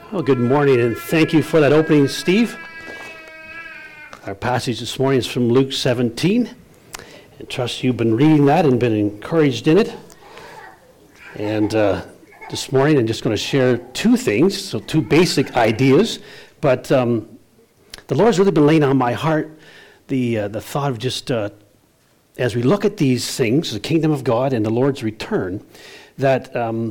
Well, good morning, and thank you for that opening, Steve. Our passage this morning is from Luke 17. I trust you've been reading that and been encouraged in it. And this morning I'm just going to share two things, so two basic ideas. But the Lord's really been laying on my heart the thought of just, as we look at these things, the kingdom of God and the Lord's return, that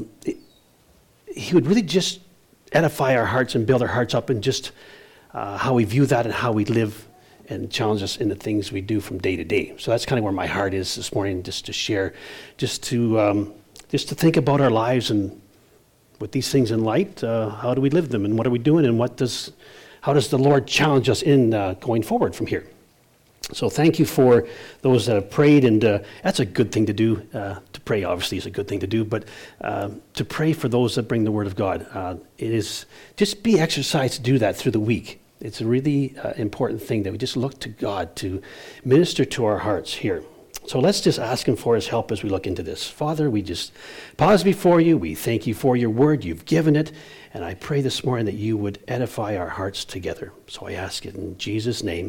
He would really just edify our hearts and build our hearts up in just how we view that and how we live and challenge us in the things we do from day to day. So that's kind of where my heart is this morning, just to share, just to think about our lives and with these things in light, how do we live them and what are we doing and how does the Lord challenge us in going forward from here. So thank you for those that have prayed, and that's a good thing to do. To pray, obviously, is a good thing to do, but to pray for those that bring the Word of God. It is just be exercised to do that through the week. It's a really important thing that we just look to God to minister to our hearts here. So let's just ask Him for His help as we look into this. Father, we just pause before You. We thank You for Your Word. You've given it, and I pray this morning that You would edify our hearts together. So I ask it in Jesus' name.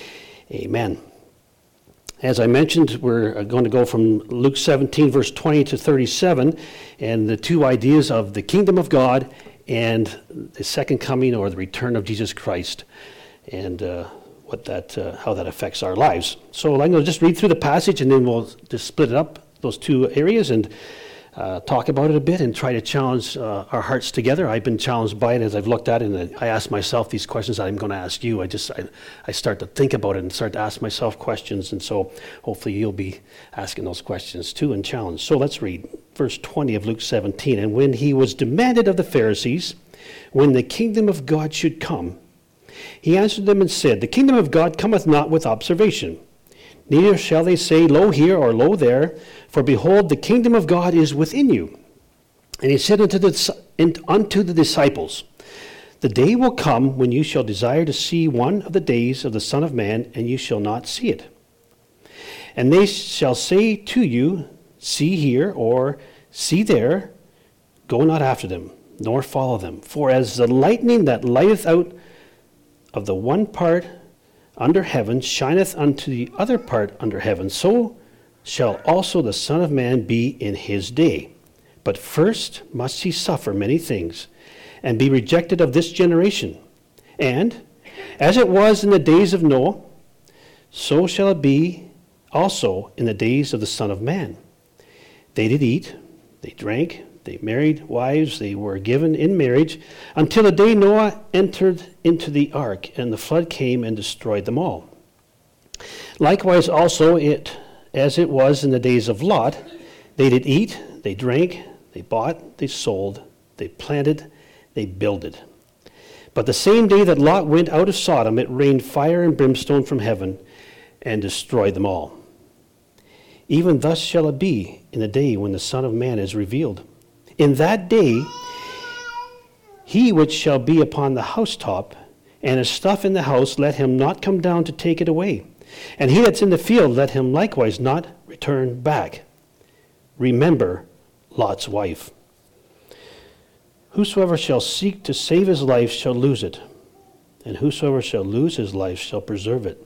Amen. As I mentioned, we're going to go from Luke 17, verse 20 to 37, and the two ideas of the kingdom of God and the second coming or the return of Jesus Christ, and how that affects our lives. So I'm going to just read through the passage, and then we'll just split it up, those two areas, and talk about it a bit and try to challenge our hearts together. I've been challenged by it as I've looked at it, and I ask myself these questions that I'm going to ask you. I start to think about it and start to ask myself questions, and so hopefully you'll be asking those questions too and challenged. So let's read verse 20 of Luke 17. And when he was demanded of the Pharisees when the kingdom of God should come, he answered them and said, "The kingdom of God cometh not with observation. Neither shall they say, Lo here or Lo there, for behold, the kingdom of God is within you." And he said unto the disciples, "The day will come when you shall desire to see one of the days of the Son of Man, and you shall not see it. And they shall say to you, See here, or see there, go not after them, nor follow them. For as the lightning that lighteth out of the one part under heaven shineth unto the other part under heaven, so shall also the Son of Man be in his day. But first must he suffer many things, and be rejected of this generation. And as it was in the days of Noah, so shall it be also in the days of the Son of Man. They did eat, they drank, they married wives, they were given in marriage, until the day Noah entered into the ark, and the flood came and destroyed them all. Likewise also as it was in the days of Lot, they did eat, they drank, they bought, they sold, they planted, they builded. But the same day that Lot went out of Sodom, it rained fire and brimstone from heaven, and destroyed them all. Even thus shall it be in the day when the Son of Man is revealed. In that day, he which shall be upon the housetop, and his stuff in the house, let him not come down to take it away. And he that's in the field, let him likewise not return back. Remember Lot's wife. Whosoever shall seek to save his life shall lose it, and whosoever shall lose his life shall preserve it.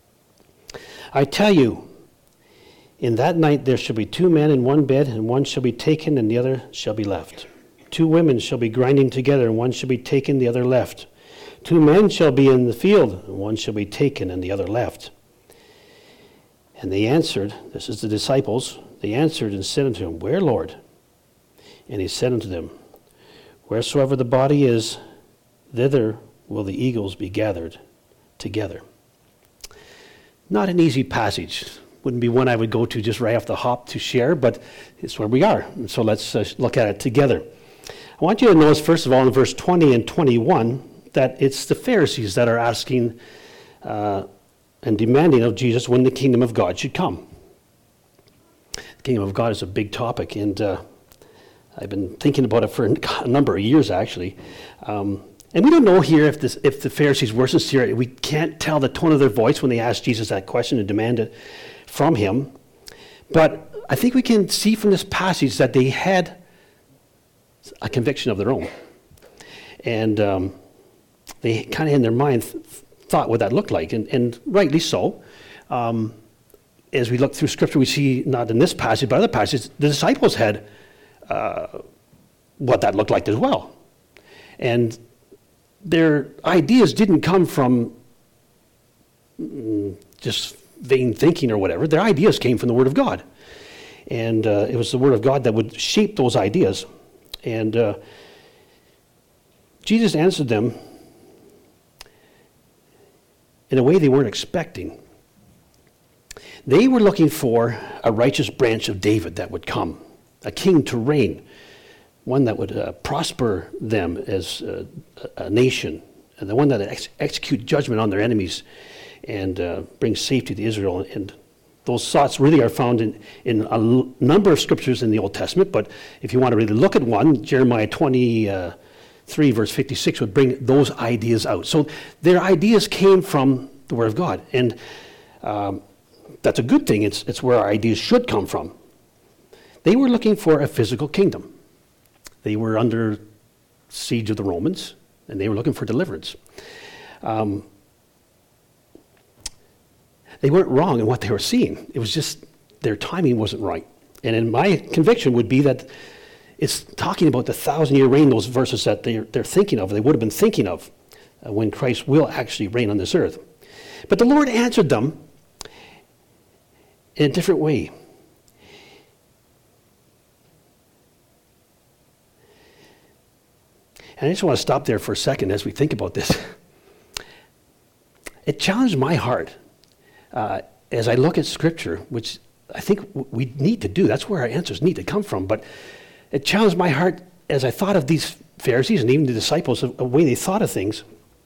I tell you, in that night there shall be two men in one bed, and one shall be taken, and the other shall be left. Two women shall be grinding together, and one shall be taken, the other left. Two men shall be in the field, and one shall be taken, and the other left. And they answered, this is the disciples, they answered and said unto him, Where, Lord? And he said unto them, Wheresoever the body is, thither will the eagles be gathered together. Not an easy passage. Wouldn't be one I would go to just right off the hop to share, but it's where we are. And so let's look at it together. I want you to notice, first of all, in verse 20 and 21, that it's the Pharisees that are asking and demanding of Jesus when the kingdom of God should come. The kingdom of God is a big topic, and I've been thinking about it for a number of years, actually. And we don't know here if the Pharisees were sincere. We can't tell the tone of their voice when they asked Jesus that question and demanded it from him. But I think we can see from this passage that they had a conviction of their own. And they kind of in their mind thought what that looked like, and rightly so. As we look through Scripture, we see, not in this passage, but other passages, the disciples had what that looked like as well. And their ideas didn't come from just vain thinking or whatever. Their ideas came from the Word of God. And it was the Word of God that would shape those ideas. And Jesus answered them in a way they weren't expecting. They were looking for a righteous branch of David that would come, a king to reign, one that would prosper them as a nation, and the one that would execute judgment on their enemies and bring safety to Israel. And those thoughts really are found in a number of scriptures in the Old Testament, but if you want to really look at one, Jeremiah 23 verse 56 would bring those ideas out. So their ideas came from the Word of God, and that's a good thing. It's where our ideas should come from. They were looking for a physical kingdom. They were under siege of the Romans, and they were looking for deliverance. They weren't wrong in what they were seeing. It was just their timing wasn't right. And in my conviction would be that it's talking about the 1,000-year reign, those verses that they're thinking of, they would have been thinking of when Christ will actually reign on this earth. But the Lord answered them in a different way. And I just want to stop there for a second as we think about this. It challenged my heart as I look at Scripture, which I think we need to do. That's where our answers need to come from. But it challenged my heart as I thought of these Pharisees and even the disciples, the way they thought of things.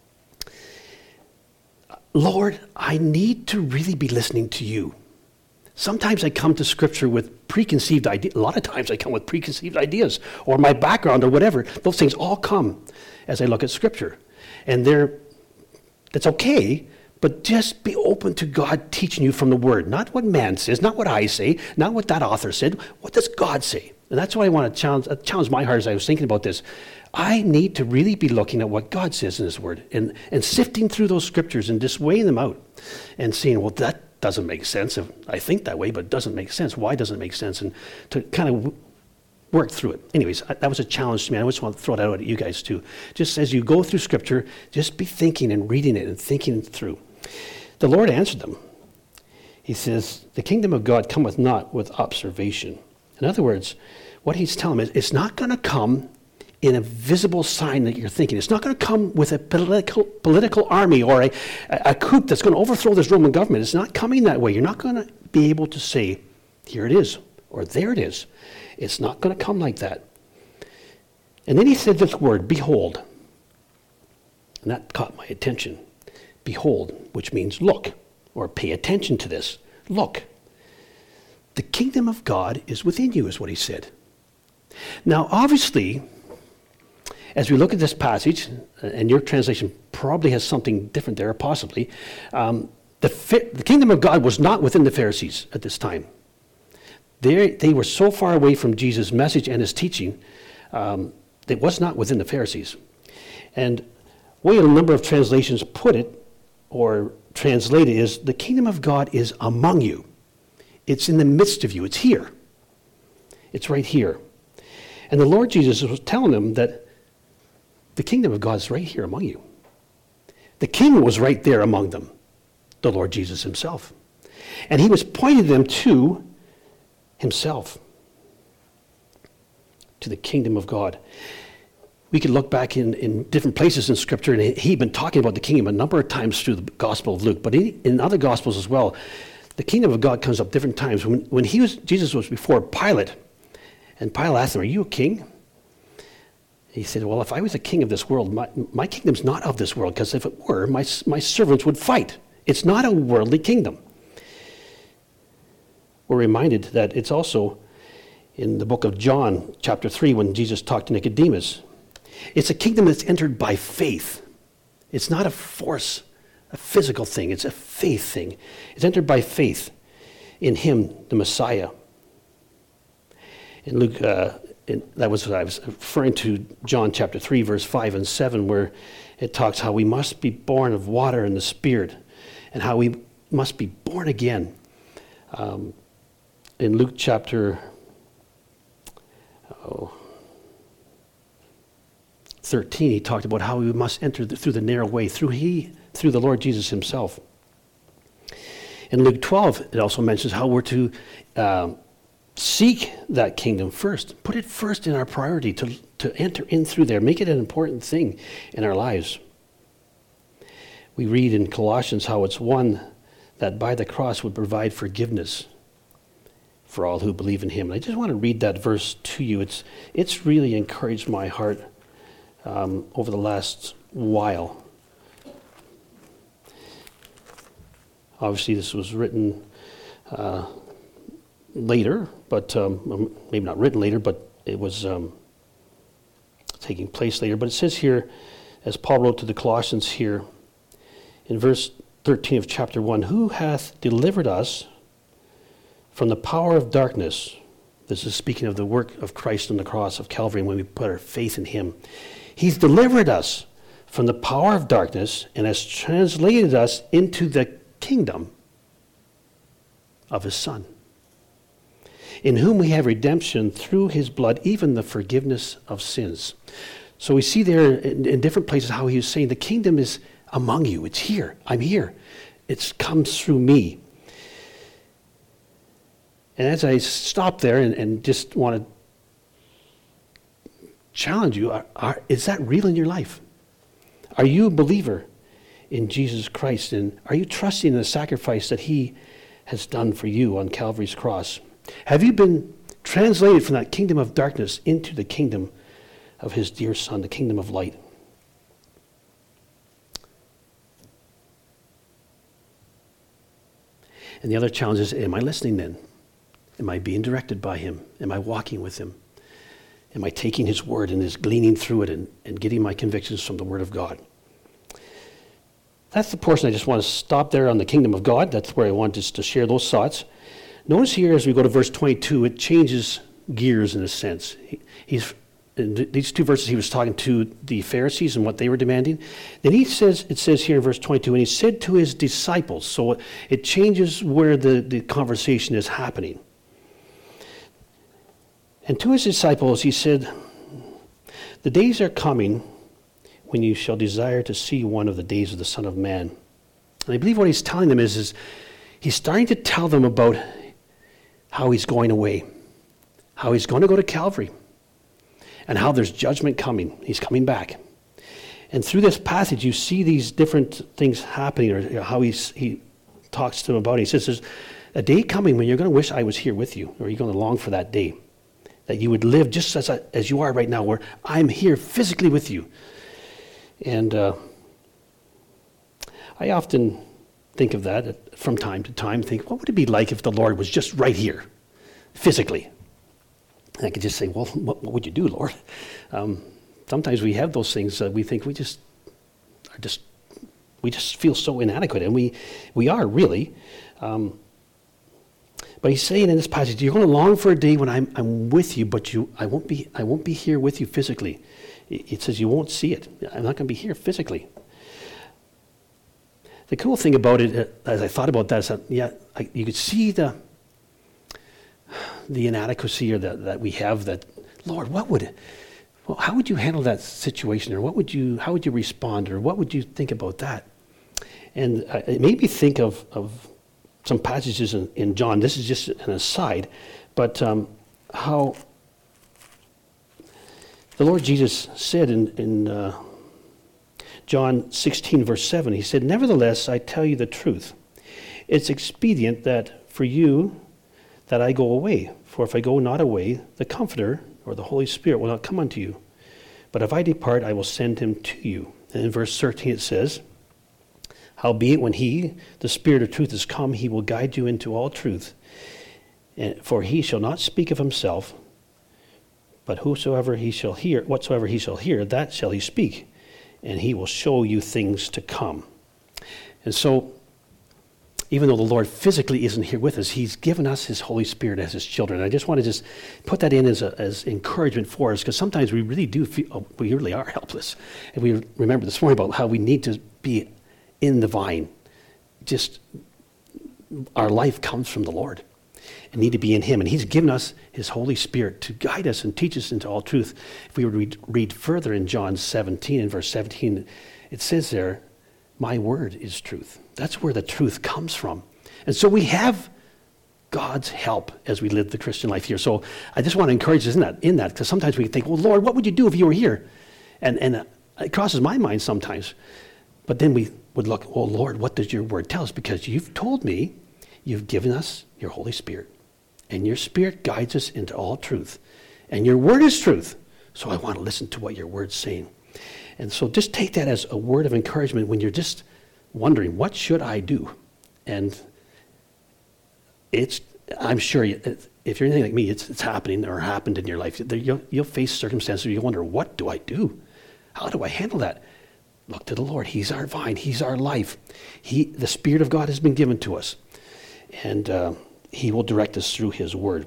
Lord, I need to really be listening to you. Sometimes I come to Scripture with preconceived ideas. A lot of times I come with preconceived ideas, or my background, or whatever. Those things all come as I look at Scripture. And that's okay, but just be open to God teaching you from the Word. Not what man says, not what I say, not what that author said. What does God say? And that's why I want to challenge my heart as I was thinking about this. I need to really be looking at what God says in His Word and sifting through those Scriptures and just weighing them out and seeing, well, that doesn't make sense. I think that way, but it doesn't make sense. Why doesn't it make sense? And to kind of work through it. Anyways, that was a challenge to me. I just want to throw that out at you guys too. Just as you go through Scripture, just be thinking and reading it and thinking it through. The Lord answered them. He says, the kingdom of God cometh not with observation. In other words, what He's telling them is it's not going to come in a visible sign that you're thinking. It's not going to come with a political army or a coup that's going to overthrow this Roman government. It's not coming that way. You're not going to be able to say, here it is, or there it is. It's not going to come like that. And then He said this word, behold. And that caught my attention. Behold, which means look, or pay attention to this. Look. The kingdom of God is within you, is what He said. Now, obviously, as we look at this passage, and your translation probably has something different there, possibly, the kingdom of God was not within the Pharisees at this time. They were so far away from Jesus' message and His teaching, it was not within the Pharisees. And the way a number of translations put it, or translate it, is the kingdom of God is among you. It's in the midst of you. It's here. It's right here. And the Lord Jesus was telling them that the kingdom of God is right here among you. The king was right there among them, the Lord Jesus Himself. And He was pointing them to Himself, to the kingdom of God. We could look back in different places in Scripture, and He'd been talking about the kingdom a number of times through the Gospel of Luke, but in other Gospels as well, the kingdom of God comes up different times. When Jesus was before Pilate, and Pilate asked him, are you a king? He said, well, if I was a king of this world, my kingdom's not of this world, because if it were, my servants would fight. It's not a worldly kingdom. We're reminded that it's also in the book of John, chapter 3, when Jesus talked to Nicodemus. It's a kingdom that's entered by faith. It's not a force, a physical thing. It's a faith thing. It's entered by faith in Him, the Messiah. In Luke that was what I was referring to, John chapter 3, verse 5 and 7, where it talks how we must be born of water and the Spirit, and how we must be born again. In Luke chapter 13, he talked about how we must enter through the narrow way, through the Lord Jesus himself. In Luke 12, it also mentions how we're to seek that kingdom first. Put it first in our priority to enter in through there. Make it an important thing in our lives. We read in Colossians how it's one that by the cross would provide forgiveness for all who believe in him. And I just want to read that verse to you. It's really encouraged my heart over the last while. Obviously, this was written later, but maybe not written later, but it was taking place later. But it says here, as Paul wrote to the Colossians here, in verse 13 of chapter 1, who hath delivered us from the power of darkness. This is speaking of the work of Christ on the cross of Calvary, and when we put our faith in him. He's delivered us from the power of darkness and has translated us into the kingdom of his Son, in whom we have redemption through his blood, even the forgiveness of sins. So we see there in different places how he was saying the kingdom is among you. It's here. I'm here. It comes through me. And as I stop there and just want to challenge you, is that real in your life? Are you a believer in Jesus Christ? And are you trusting in the sacrifice that he has done for you on Calvary's cross? Have you been translated from that kingdom of darkness into the kingdom of his dear Son, the kingdom of light? And the other challenge is, am I listening then? Am I being directed by him? Am I walking with him? Am I taking his word and just gleaning through it and getting my convictions from the word of God? That's the portion I just want to stop there on the kingdom of God. That's where I want us to share those thoughts. Notice here as we go to verse 22, it changes gears in a sense. In these two verses, he was talking to the Pharisees and what they were demanding. Then it says here in verse 22, and he said to his disciples. So it changes where the conversation is happening. And to his disciples, he said, the days are coming when you shall desire to see one of the days of the Son of Man. And I believe what he's telling them is he's starting to tell them about how he's going away, how he's going to go to Calvary, and how there's judgment coming. He's coming back. And through this passage, you see these different things happening, or how he talks to them about it. He says there's a day coming when you're going to wish I was here with you, or you're going to long for that day, that you would live just as you are right now, where I'm here physically with you. And I often think of that from time to time, think, what would it be like if the Lord was just right here, physically? And I could just say, well, what would you do, Lord? Sometimes we have those things that we think we just feel so inadequate, and we are really. But he's saying in this passage, you're going to long for a day when I'm with you, but I won't be here with you physically. It says you won't see it. I'm not going to be here physically. The cool thing about it, as I thought about that, is that you could see the inadequacy or that we have. That, Lord, how would you handle that situation, or how would you respond, or what would you think about that? And it made me think of some passages in John. This is just an aside, but how the Lord Jesus said in John 16, verse 7, he said, nevertheless, I tell you the truth. It's expedient that for you that I go away. For if I go not away, the Comforter, or the Holy Spirit, will not come unto you. But if I depart, I will send him to you. And in verse 13 it says, howbeit when he, the Spirit of truth, is come, he will guide you into all truth. For he shall not speak of himself, but whatsoever he shall hear, that shall he speak, and he will show you things to come. And so, even though the Lord physically isn't here with us, he's given us his Holy Spirit as his children. I just want to just put that in as encouragement for us, because sometimes we really do feel, we really are helpless. And we remember this morning about how we need to be in the vine. Just, our life comes from the Lord and need to be in him. And he's given us his Holy Spirit to guide us and teach us into all truth. If we were to read further in John 17, in verse 17, it says there, my word is truth. That's where the truth comes from. And so we have God's help as we live the Christian life here. So I just want to encourage us in that, because sometimes we think, well, Lord, what would you do if you were here? And it crosses my mind sometimes. But then we would look, oh, Lord, what does your word tell us? Because you've told me, you've given us your Holy Spirit. And your Spirit guides us into all truth. And your word is truth. So I want to listen to what your word's saying. And so just take that as a word of encouragement when you're just wondering, what should I do? And I'm sure if you're anything like me, it's happening or happened in your life. You'll face circumstances where you wonder, what do I do? How do I handle that? Look to the Lord. He's our vine. He's our life. The Spirit of God has been given to us. And he will direct us through his word.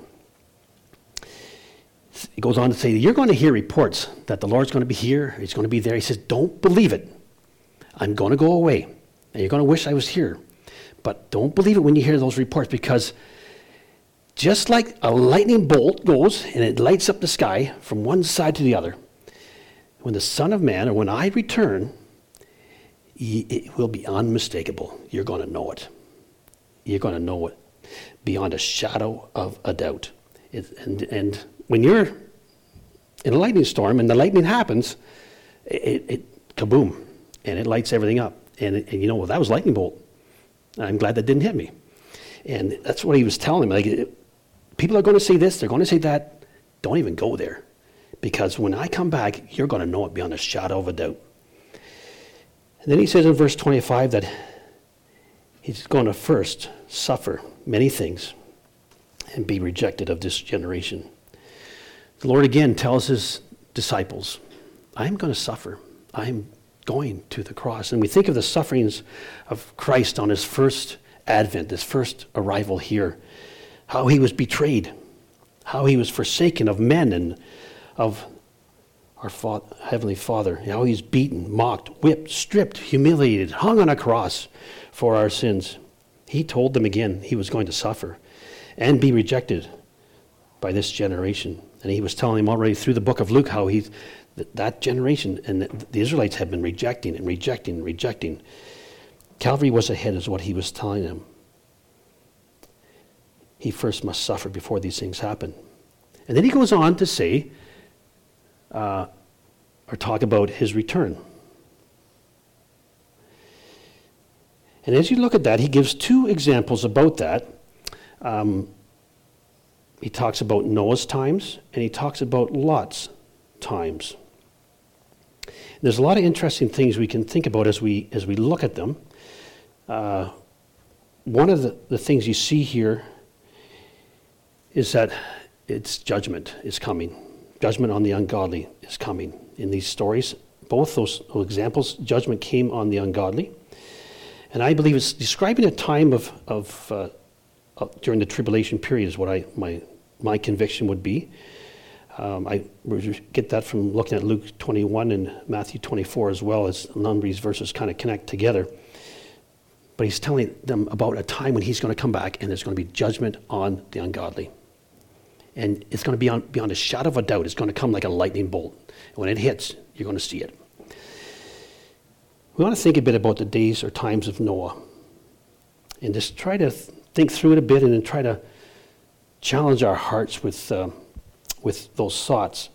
He goes on to say, you're going to hear reports that the Lord's going to be here, he's going to be there. He says, don't believe it. I'm going to go away. And you're going to wish I was here. But don't believe it when you hear those reports, because just like a lightning bolt goes and it lights up the sky from one side to the other, when the Son of Man, or when I return, it will be unmistakable. You're going to know it. You're going to know it beyond a shadow of a doubt. And when you're in a lightning storm and the lightning happens, it kaboom, and it lights everything up. And you know, well, that was lightning bolt. I'm glad that didn't hit me. And that's what he was telling me. Like, people are going to say this, they're going to say that. Don't even go there. Because when I come back, you're going to know it beyond a shadow of a doubt. And then he says in verse 25 that he's going to first suffer many things and be rejected of this generation. The Lord again tells his disciples, I'm going to suffer. I'm going to the cross. And we think of the sufferings of Christ on his first advent, his first arrival here, how he was betrayed, how he was forsaken of men and of our Heavenly Father, how he's beaten, mocked, whipped, stripped, humiliated, hung on a cross for our sins. He told them again he was going to suffer and be rejected by this generation. And he was telling them already through the book of Luke how that generation and the Israelites had been rejecting and rejecting and rejecting. Calvary was ahead is what he was telling them. He first must suffer before these things happen. And then he goes on to say, or talk about his return. And as you look at that, he gives two examples about that. He talks about Noah's times, and he talks about Lot's times. There's a lot of interesting things we can think about as we look at them. One of the things you see here is that it's judgment is coming. Judgment on the ungodly is coming in these stories. Both those examples, judgment came on the ungodly. And I believe it's describing a time of during the tribulation period is what my conviction would be. I get that from looking at Luke 21 and Matthew 24 as well, as a number of these verses kind of connect together. But he's telling them about a time when he's going to come back and there's going to be judgment on the ungodly. And it's going to be beyond a shadow of a doubt. It's going to come like a lightning bolt. And when it hits, you're going to see it. We want to think a bit about the days or times of Noah. And just try to think through it a bit and then try to challenge our hearts with those thoughts.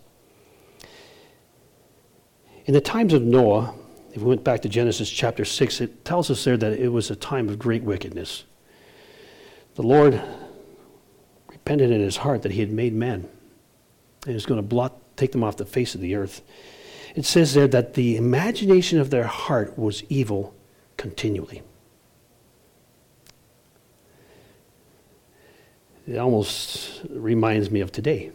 In the times of Noah, if we went back to Genesis chapter 6, it tells us there that it was a time of great wickedness. The Lord repented in his heart that he had made men, and he was going to take them off the face of the earth. It says there that the imagination of their heart was evil continually. It almost reminds me of today.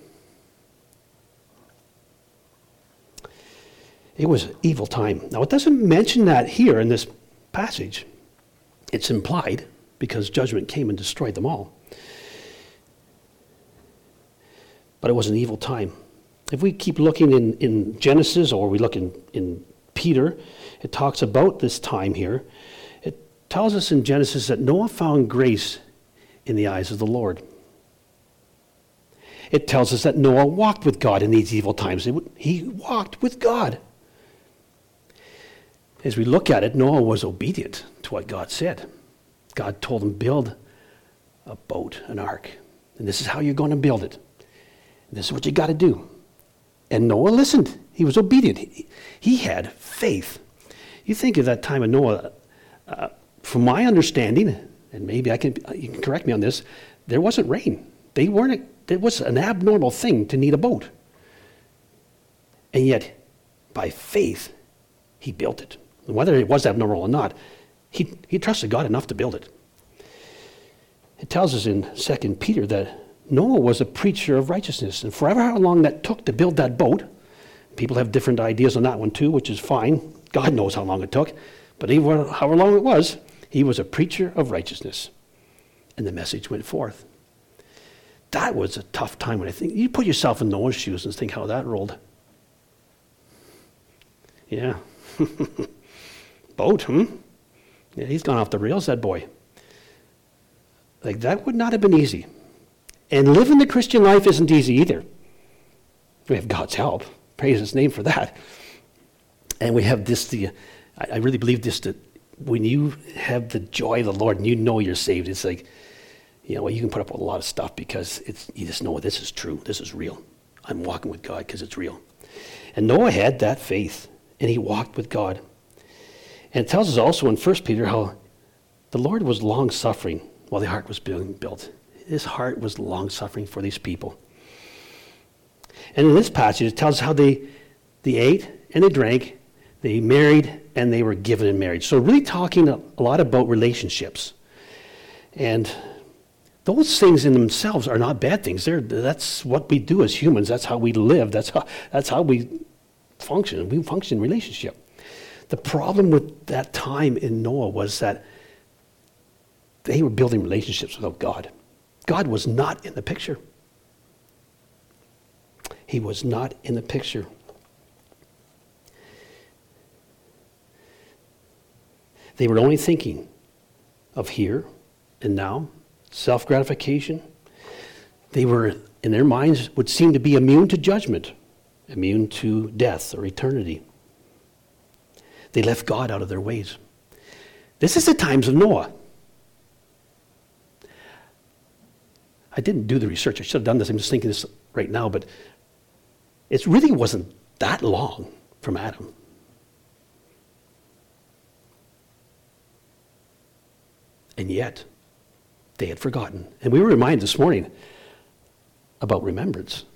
It was an evil time. Now, it doesn't mention that here in this passage. It's implied, because judgment came and destroyed them all. But it was an evil time. If we keep looking in Genesis, or we look in Peter, it talks about this time here. It tells us in Genesis that Noah found grace in the eyes of the Lord. It tells us that Noah walked with God in these evil times. He walked with God. As we look at it, Noah was obedient to what God said. God told him, build a boat, an ark. And this is how you're going to build it. And this is what you got to do. And Noah listened. He was obedient. He had faith. You think of that time of Noah, from my understanding, and maybe you can correct me on this, there wasn't rain. It was an abnormal thing to need a boat. And yet, by faith, he built it. And whether it was abnormal or not, he trusted God enough to build it. It tells us in 2 Peter that Noah was a preacher of righteousness. And forever how long that took to build that boat, people have different ideas on that one too, which is fine. God knows how long it took. But even however long it was, he was a preacher of righteousness. And the message went forth. That was a tough time when I think. You put yourself in Noah's shoes and think how that rolled. Yeah. Boat, Yeah, he's gone off the rails, that boy. Like, that would not have been easy. And living the Christian life isn't easy either. We have God's help. Praise his name for that. And we have this, I really believe this, that when you have the joy of the Lord and you know you're saved, it's like, you know what, you can put up with a lot of stuff because you just know this is true, this is real. I'm walking with God because it's real. And Noah had that faith, and he walked with God. And it tells us also in 1 Peter how the Lord was long-suffering while the ark was being built. His heart was long-suffering for these people. And in this passage, it tells us how they ate and they drank, they married, and they were given in marriage. So really talking a lot about relationships. And those things in themselves are not bad things. That's what we do as humans. That's how we live. That's how we function. We function in relationship. The problem with that time in Noah was that they were building relationships without God. God was not in the picture. He was not in the picture. They were only thinking of here and now, self-gratification. They were, in their minds, would seem to be immune to judgment, immune to death or eternity. They left God out of their ways. This is the times of Noah. I didn't do the research. I should have done this. I'm just thinking this right now, but it really wasn't that long from Adam. And yet, they had forgotten. And we were reminded this morning about remembrance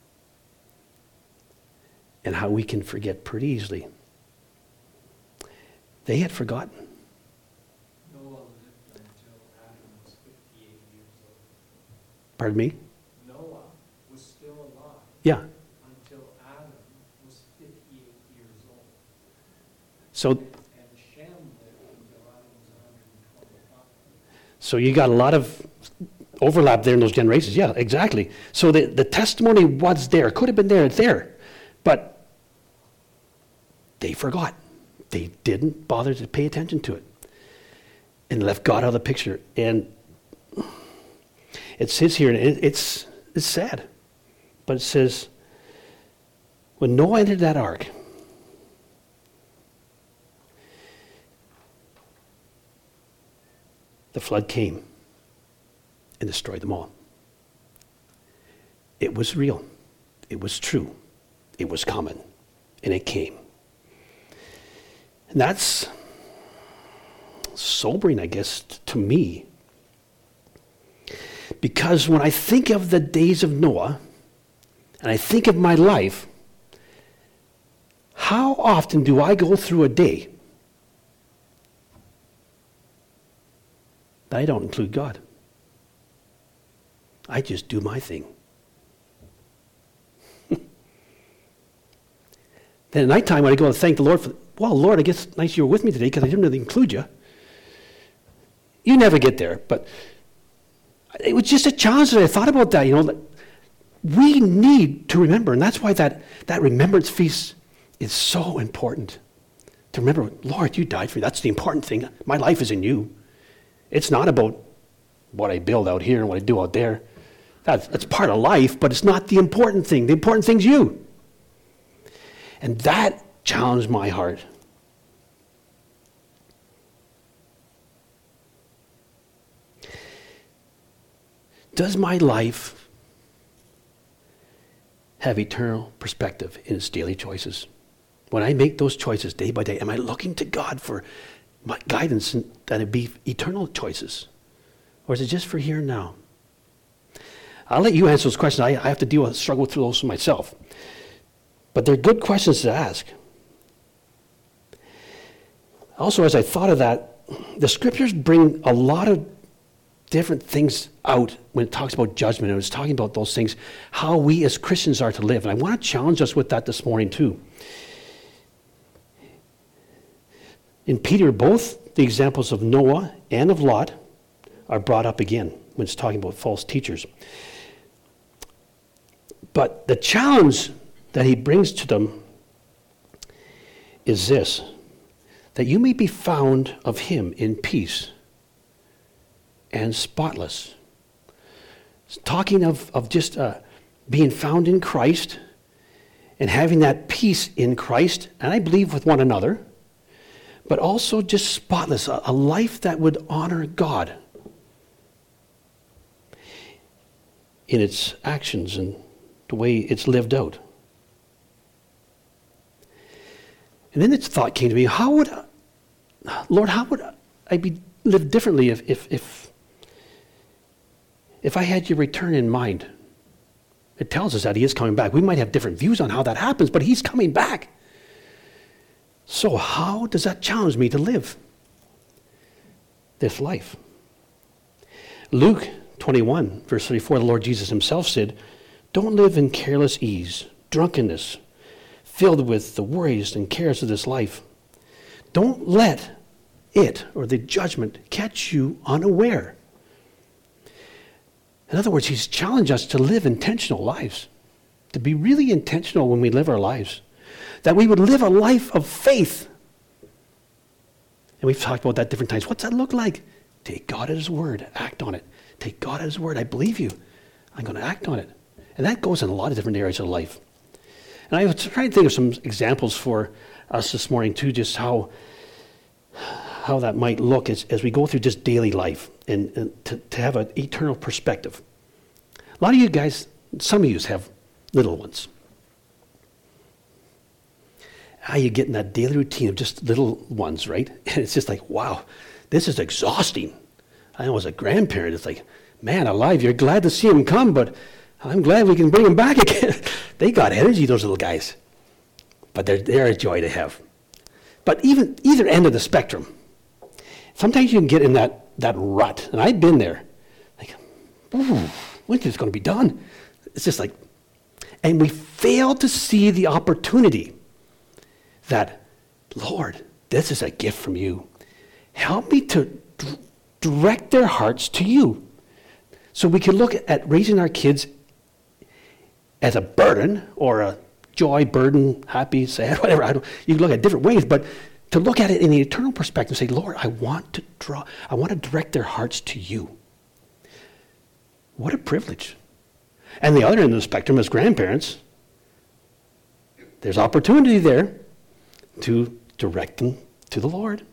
and how we can forget pretty easily. They had forgotten. Noah lived until Adam was 58 years old. Pardon me? Noah was still alive. Yeah. Until Adam was 58 years old. So, And Shem lived until Adam was 125. so you got a lot of overlap there in those generations. Yeah, exactly. So the testimony was there. Could have been there. It's there. But they forgot. They didn't bother to pay attention to it and left God out of the picture. And it says here, and it's sad, but it says, when Noah entered that ark, the flood came and destroyed them all. It was real. It was true. It was coming. And it came. And that's sobering, I guess, to me. Because when I think of the days of Noah, and I think of my life, how often do I go through a day that I don't include God? I just do my thing. Then at nighttime, when I go and thank the Lord for, well, Lord, I guess it's nice you were with me today because I didn't really include you. You never get there, but it was just a challenge that I thought about that, that we need to remember, and that's why that remembrance feast is so important. To remember, Lord, you died for me. That's the important thing. My life is in you. It's not about what I build out here and what I do out there. That's part of life, but it's not the important thing. The important thing's you. And that challenged my heart. Does my life have eternal perspective in its daily choices? When I make those choices day by day, am I looking to God for my guidance and that it be eternal choices? Or is it just for here and now? I'll let you answer those questions. I have to struggle through those myself. But they're good questions to ask. Also, as I thought of that, the scriptures bring a lot of different things out when it talks about judgment. And it's talking about those things, how we as Christians are to live. And I want to challenge us with that this morning too. In Peter, both the examples of Noah and of Lot are brought up again when it's talking about false teachers. But the challenge that he brings to them is this, that you may be found of him in peace and spotless. It's talking of just being found in Christ and having that peace in Christ, and I believe with one another, but also just spotless, a life that would honor God in its actions and the way it's lived out. And then this thought came to me, Lord, how would I live differently if I had your return in mind? It tells us that he is coming back. We might have different views on how that happens, but he's coming back. So how does that challenge me to live this life? Luke 21, verse 34, the Lord Jesus himself said, "Don't live in careless ease, drunkenness, filled with the worries and cares of this life. Don't let it or the judgment catch you unaware." In other words, he's challenged us to live intentional lives, to be really intentional when we live our lives, that we would live a life of faith. And we've talked about that different times. What's that look like? Take God at his word, act on it. Take God at his word. I believe you. I'm going to act on it. And that goes in a lot of different areas of life. And I was trying to think of some examples for us this morning too, just how that might look as we go through just daily life and to have an eternal perspective. A lot of you guys, some of you have little ones. How you get in that daily routine of just little ones, right? And it's just like, wow, this is exhausting. I know as a grandparent, it's like, man alive, you're glad to see them come, but I'm glad we can bring them back again. They got energy, those little guys. But they're a joy to have. But even either end of the spectrum, sometimes you can get in that rut. And I've been there. Like, when is this going to be done? It's just like, and we fail to see the opportunity that, Lord, this is a gift from you. Help me to direct their hearts to you. So we can look at raising our kids as a burden or a joy, burden, happy, sad, whatever. You can look at different ways, but to look at it in the eternal perspective, say, Lord, I want to direct their hearts to you. What a privilege. And the other end of the spectrum as grandparents, there's opportunity there to direct them to the Lord.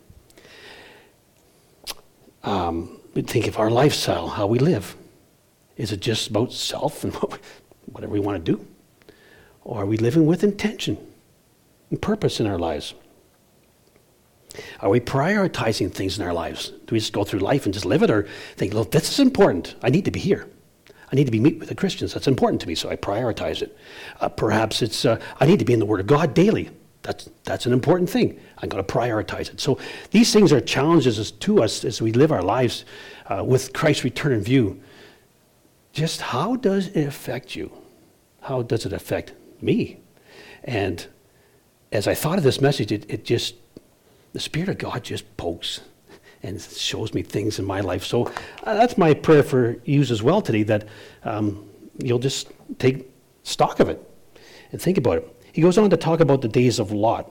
We think of our lifestyle, how we live. Is it just about self and whatever we want to do? Or are we living with intention and purpose in our lives? Are we prioritizing things in our lives? Do we just go through life and just live it, or think, look, this is important. I need to be here. I need to be meeting with the Christians. That's important to me, so I prioritize it. Perhaps it's, I need to be in the Word of God daily. That's an important thing. I'm going to prioritize it. So these things are challenges to us as we live our lives with Christ's return in view. Just how does it affect you? How does it affect me? And as I thought of this message, it just, the Spirit of God just pokes and it shows me things in my life. So that's my prayer for you as well today, that you'll just take stock of it and think about it. He goes on to talk about the days of Lot.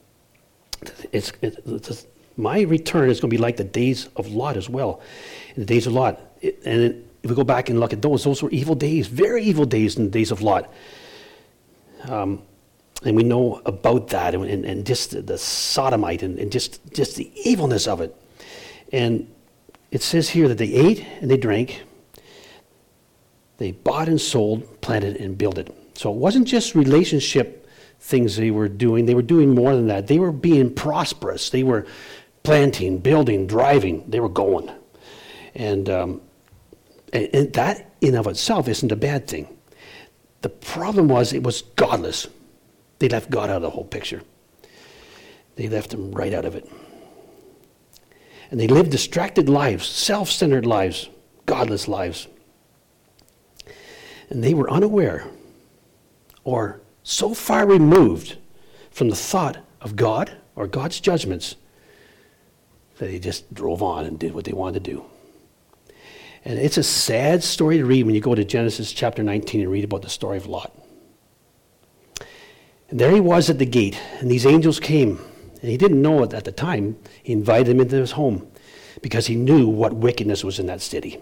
My return is going to be like the days of Lot as well. In the days of Lot. And if we go back and look at those were evil days, very evil days in the days of Lot. And we know about that and just the sodomite and just the evilness of it. And it says here that they ate and they drank. They bought and sold, planted and builded. So it wasn't just relationship things they were doing more than that. They were being prosperous. They were planting, building, driving. They were going. And that in of itself isn't a bad thing. The problem was it was godless. They left God out of the whole picture. They left him right out of it. And they lived distracted lives, self-centered lives, godless lives. And they were unaware or so far removed from the thought of God or God's judgments that they just drove on and did what they wanted to do. And it's a sad story to read when you go to Genesis chapter 19 and read about the story of Lot. And there he was at the gate, and these angels came. And he didn't know it at the time. He invited them into his home because he knew what wickedness was in that city.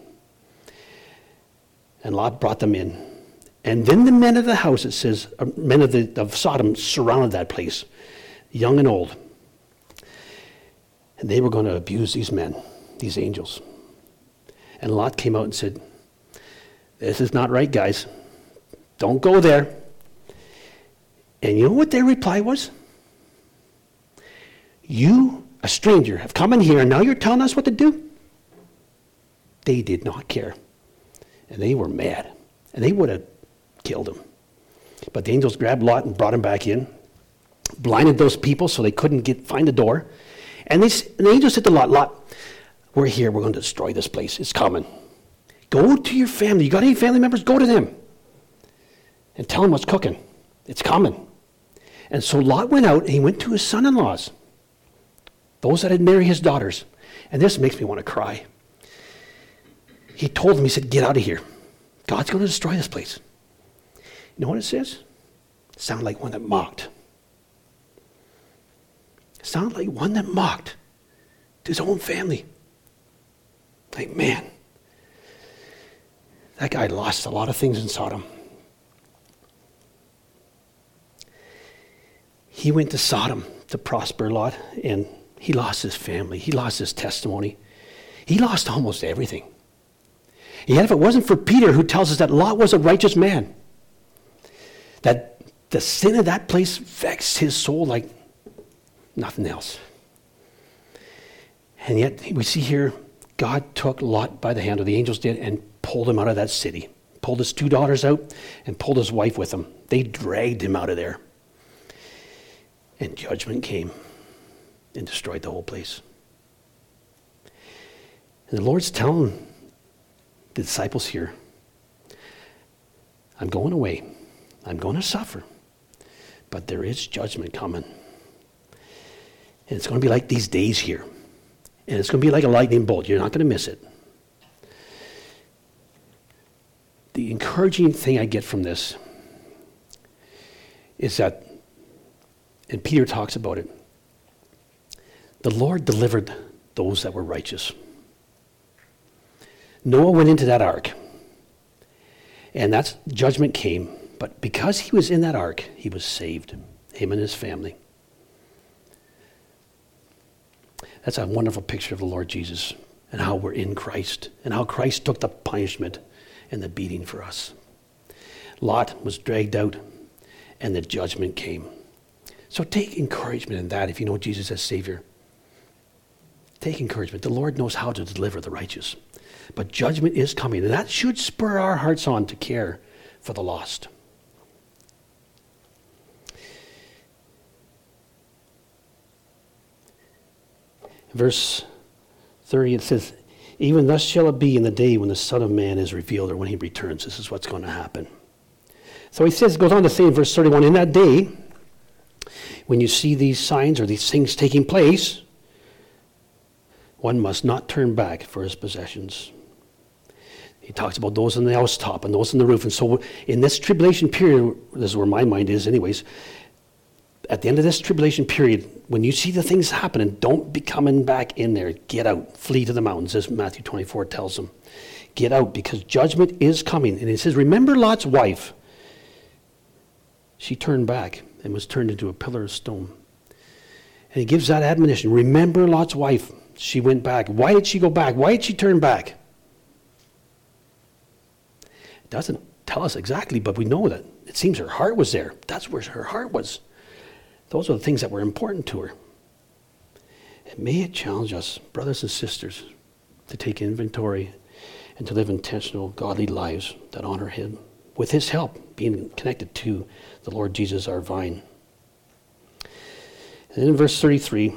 And Lot brought them in. And then the men of the house, it says, men of Sodom surrounded that place, young and old. And they were going to abuse these men, these angels. And Lot came out and said, "This is not right, guys. Don't go there." And you know what their reply was? "You, a stranger, have come in here and now you're telling us what to do?" They did not care. And they were mad. And they would have killed him. But the angels grabbed Lot and brought him back in, blinded those people so they couldn't find the door. And the angels said to Lot, "Lot, we're here. We're going to destroy this place. It's coming. Go to your family. You got any family members? Go to them. And tell them what's cooking. It's coming." And so Lot went out and he went to his son-in-laws, those that had married his daughters. And this makes me want to cry. He told them, he said, "Get out of here. God's going to destroy this place." You know what it says? It sounded like one that mocked. It sounded like one that mocked to his own family. Like, man, that guy lost a lot of things in Sodom. He went to Sodom to prosper Lot, and he lost his family. He lost his testimony. He lost almost everything. And yet if it wasn't for Peter, who tells us that Lot was a righteous man, that the sin of that place vexed his soul like nothing else. And yet we see here, God took Lot by the hand, or the angels did, and pulled him out of that city. Pulled his 2 daughters out and pulled his wife with him. They dragged him out of there. And judgment came and destroyed the whole place. And the Lord's telling the disciples here, "I'm going away. I'm going to suffer. But there is judgment coming. And it's going to be like these days here. And it's going to be like a lightning bolt. You're not going to miss it." The encouraging thing I get from this is that, and Peter talks about it, the Lord delivered those that were righteous. Noah went into that ark, and that's judgment came. But because he was in that ark, he was saved, him and his family. That's a wonderful picture of the Lord Jesus and how we're in Christ and how Christ took the punishment and the beating for us. Lot was dragged out and the judgment came. So take encouragement in that if you know Jesus as Savior. Take encouragement. The Lord knows how to deliver the righteous. But judgment is coming, and that should spur our hearts on to care for the lost. Verse 30, it says, "Even thus shall it be in the day when the Son of Man is revealed," or when he returns. This is what's going to happen. So he says, goes on to say in verse 31, "In that day, when you see these signs or these things taking place, one must not turn back for his possessions. He talks about those on the housetop and those on the roof. And so in this tribulation period, this is where my mind is anyways, at the end of this tribulation period, when you see the things happening, don't be coming back in there. Get out. Flee to the mountains, as Matthew 24 tells them. Get out, because judgment is coming. And it says, remember Lot's wife. She turned back and was turned into a pillar of stone. And he gives that admonition. Remember Lot's wife. She went back. Why did she go back? Why did she turn back? It doesn't tell us exactly, but we know that it seems her heart was there. That's where her heart was. Those are the things that were important to her. And may it challenge us, brothers and sisters, to take inventory and to live intentional, godly lives that honor him with his help, being connected to the Lord Jesus, our vine. And then in verse 33,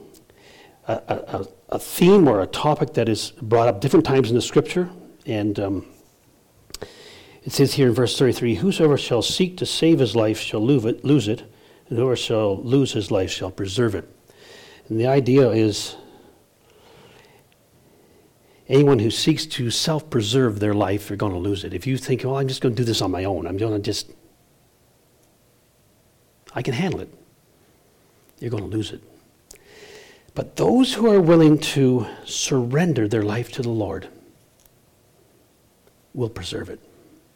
a theme or a topic that is brought up different times in the scripture, and it says here in verse 33, whosoever shall seek to save his life shall lose it, and whoever shall lose his life shall preserve it. And the idea is anyone who seeks to self-preserve their life, you're going to lose it. If you think, well, I'm just going to do this on my own, I can handle it, you're going to lose it. But those who are willing to surrender their life to the Lord will preserve it.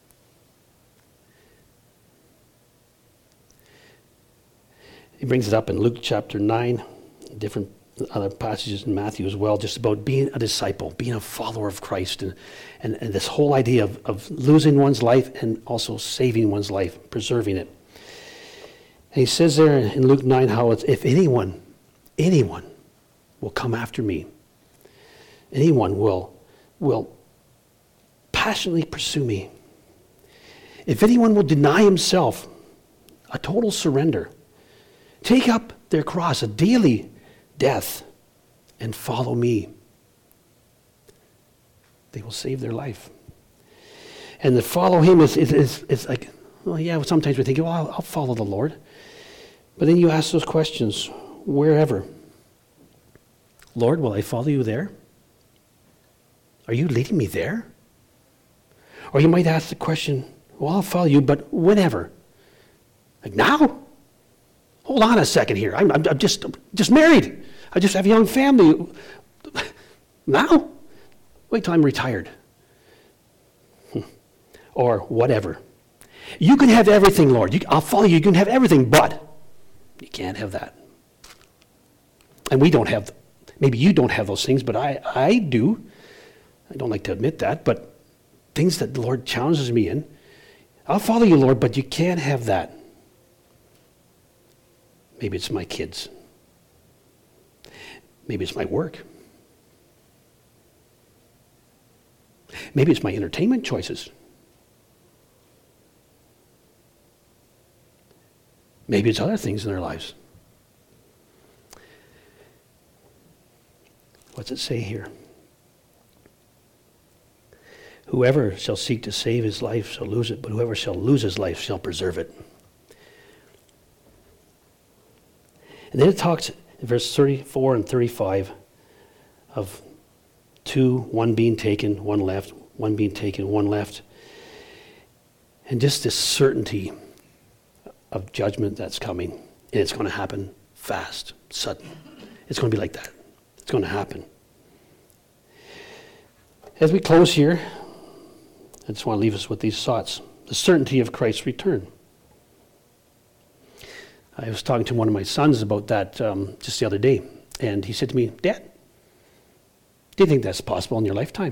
He brings it up in Luke chapter 9, different other passages in Matthew as well, just about being a disciple, being a follower of Christ, and this whole idea of losing one's life and also saving one's life, preserving it. And he says there in Luke 9 how if anyone will come after me, anyone will passionately pursue me, if anyone will deny himself, a total surrender, take up their cross, a daily death, and follow me, they will save their life. And to follow him is like, well, yeah, sometimes we think, well, I'll follow the Lord. But then you ask those questions, wherever. Lord, will I follow you there? Are you leading me there? Or you might ask the question, well, I'll follow you, but whenever. Like now? Hold on a second here. I'm just married. I just have a young family. Now? Wait till I'm retired. Or whatever. You can have everything, Lord. I'll follow you. You can have everything, but you can't have that. And we don't have, maybe you don't have those things, but I do. I don't like to admit that, but things that the Lord challenges me in. I'll follow you, Lord, but you can't have that. Maybe it's my kids. Maybe it's my work. Maybe it's my entertainment choices. Maybe it's other things in their lives. What's it say here? Whoever shall seek to save his life shall lose it, but whoever shall lose his life shall preserve it. And then it talks in verse 34 and 35 of one being taken, one left, one being taken, one left. And just this certainty of judgment that's coming. And it's going to happen fast, sudden. It's going to be like that. It's going to happen. As we close here, I just want to leave us with these thoughts. The certainty of Christ's return. I was talking to one of my sons about that just the other day, and he said to me, Dad, do you think that's possible in your lifetime?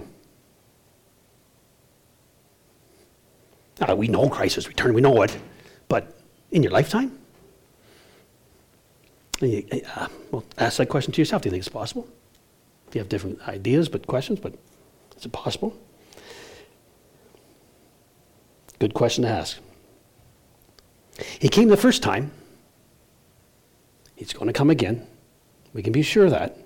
We know Christ has returned, we know it, but in your lifetime? Well, ask that question to yourself. Do you think it's possible? You have different ideas, questions, but is it possible? Good question to ask. He came the first time. He's going to come again. We can be sure of that.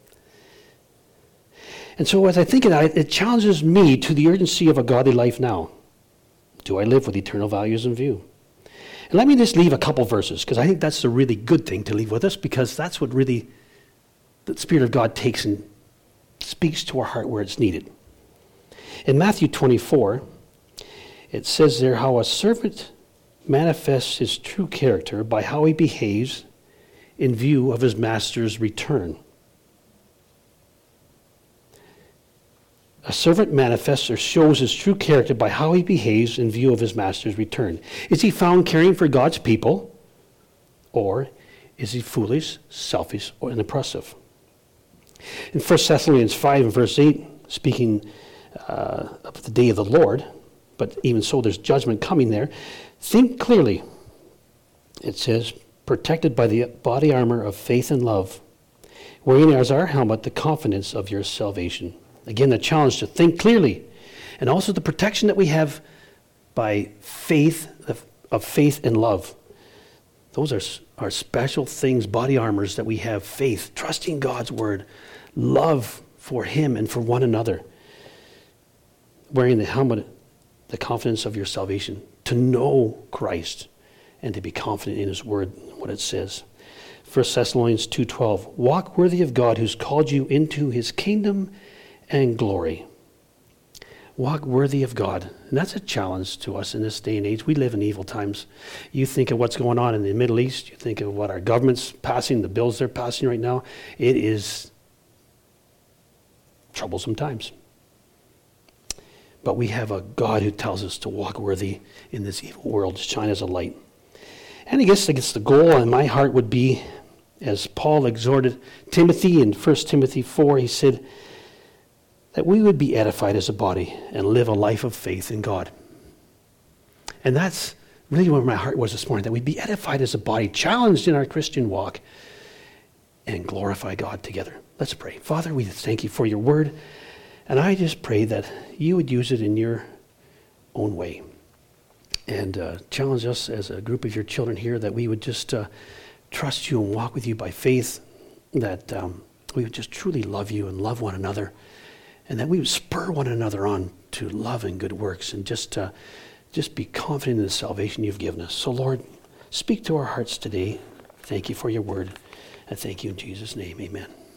And so as I think of that, it challenges me to the urgency of a godly life now. Do I live with eternal values in view? And let me just leave a couple verses, because I think that's a really good thing to leave with us, because that's what really the Spirit of God takes and speaks to our heart where it's needed. In Matthew 24, it says there how a servant manifests his true character by how he behaves in view of his master's return. A servant manifests or shows his true character by how he behaves in view of his master's return. Is he found caring for God's people, or is he foolish, selfish, or oppressive? In 1 Thessalonians 5 and verse 8, speaking of the day of the Lord, but even so there's judgment coming there, think clearly. It says, protected by the body armor of faith and love, wearing as our helmet the confidence of your salvation. Again, the challenge to think clearly, and also the protection that we have by faith, of faith and love. Those are special things, body armors that we have: faith, trusting God's word, love for him and for one another, wearing the helmet, the confidence of your salvation, to know Christ and to be confident in his word, what it says. 1 Thessalonians 2:12, walk worthy of God who's called you into his kingdom and glory. Walk worthy of God. And that's a challenge to us in this day and age. We live in evil times. You think of what's going on in the Middle East. You think of what our government's passing, the bills they're passing right now. It is troublesome times. But we have a God who tells us to walk worthy in this evil world, shine as a light. And I guess the goal in my heart would be, as Paul exhorted Timothy in 1 Timothy 4, he said, that we would be edified as a body and live a life of faith in God. And that's really where my heart was this morning, that we'd be edified as a body, challenged in our Christian walk, and glorify God together. Let's pray. Father, we thank you for your word, and I just pray that you would use it in your own way, and challenge us as a group of your children here, that we would just trust you and walk with you by faith, that we would just truly love you and love one another, and that we would spur one another on to love and good works, and just be confident in the salvation you've given us. So Lord, speak to our hearts today. Thank you for your word, and thank you in Jesus' name. Amen.